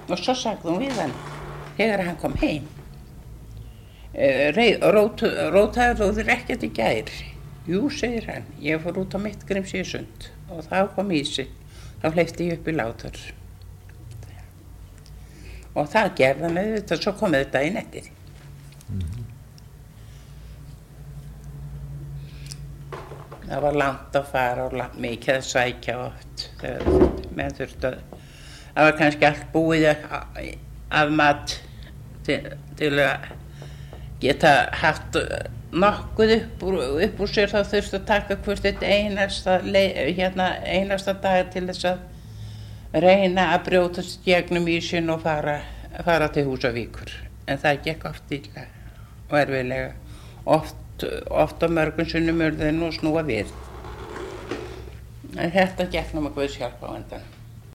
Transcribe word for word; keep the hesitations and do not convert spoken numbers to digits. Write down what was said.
Og svo sagði hún við hann, þegar hann kom heim, rótaður þú þér ekkert í gær? Jú, segir hann, ég fór út á mitt Grímseyjarsund og þá kom ísi, þá hleypti ég upp í Látur. Og það gerði hann auðvitað, svo kom þetta í nettið. Mm-hmm. Það var langt að fara og langt, mikið að sækja oft. Menn þurfti að, það var kannski allt búið af mat til, til að geta haft nokkuð upp úr, upp úr sér, þá þurfti að taka hvert eitt einasta, hérna, einasta dag til þess að reyna að brjótast gegnum ísinn og fara, fara til Húsavíkur. En það gekk oft illa og erfiðlega. Oft, oft á mörgum sinnum urðu þeir nú snúa við. En þetta gekk nú með Guðs hjálp á endanum.